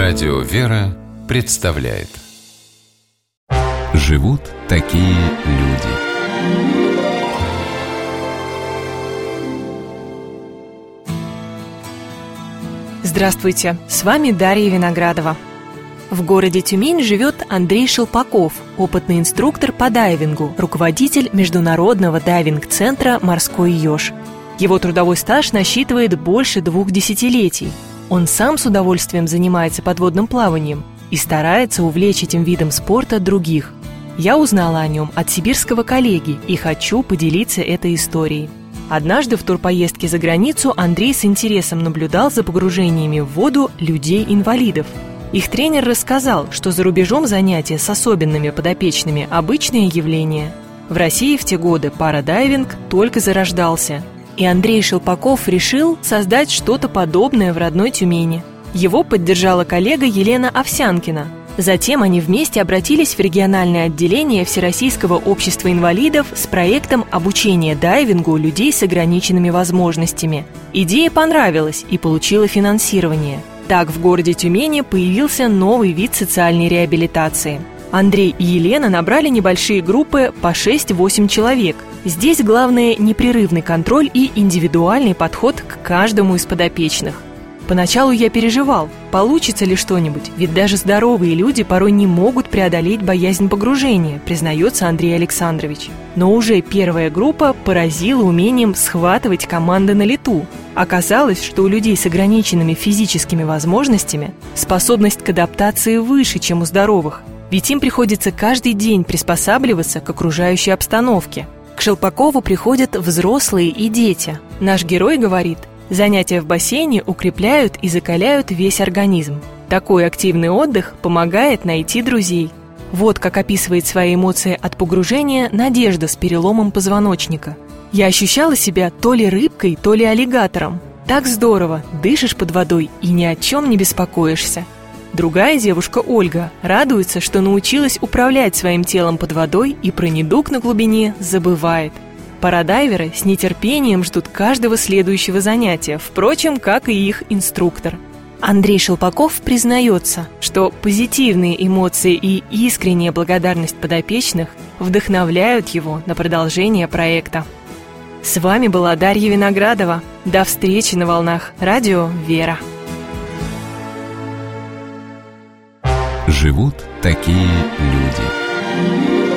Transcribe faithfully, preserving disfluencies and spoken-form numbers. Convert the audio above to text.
Радио «Вера» представляет. Живут такие люди. Здравствуйте, с вами Дарья Виноградова. В городе Тюмень живет Андрей Шелпаков, опытный инструктор по дайвингу, руководитель международного дайвинг-центра «Морской еж». Его трудовой стаж насчитывает больше двух десятилетий. Он сам с удовольствием занимается подводным плаванием и старается увлечь этим видом спорта других. Я узнала о нем от сибирского коллеги и хочу поделиться этой историей. Однажды в турпоездке за границу Андрей с интересом наблюдал за погружениями в воду людей-инвалидов. Их тренер рассказал, что за рубежом занятия с особенными подопечными – обычное явление. В России в те годы парадайвинг только зарождался. И Андрей Шелпаков решил создать что-то подобное в родной Тюмени. Его поддержала коллега Елена Овсянкина. Затем они вместе обратились в региональное отделение Всероссийского общества инвалидов с проектом обучения дайвингу людей с ограниченными возможностями. Идея понравилась и получила финансирование. Так в городе Тюмени появился новый вид социальной реабилитации. Андрей и Елена набрали небольшие группы по шесть-восемь человек. Здесь главное непрерывный контроль и индивидуальный подход к каждому из подопечных. Поначалу я переживал, получится ли что-нибудь, ведь даже здоровые люди порой не могут преодолеть боязнь погружения, признается Андрей Александрович. Но уже первая группа поразила умением схватывать команды на лету. Оказалось, что у людей с ограниченными физическими возможностями способность к адаптации выше, чем у здоровых, ведь им приходится каждый день приспосабливаться к окружающей обстановке. К Шелпакову приходят взрослые и дети. Наш герой говорит, занятия в бассейне укрепляют и закаляют весь организм. Такой активный отдых помогает найти друзей. Вот как описывает свои эмоции от погружения Надежда с переломом позвоночника. «Я ощущала себя то ли рыбкой, то ли аллигатором. Так здорово, дышишь под водой и ни о чем не беспокоишься». Другая девушка, Ольга, радуется, что научилась управлять своим телом под водой и про недуг на глубине забывает. Парадайверы с нетерпением ждут каждого следующего занятия, впрочем, как и их инструктор. Андрей Шелпаков признается, что позитивные эмоции и искренняя благодарность подопечных вдохновляют его на продолжение проекта. С вами была Дарья Виноградова. До встречи на волнах Радио «Вера». Живут такие люди.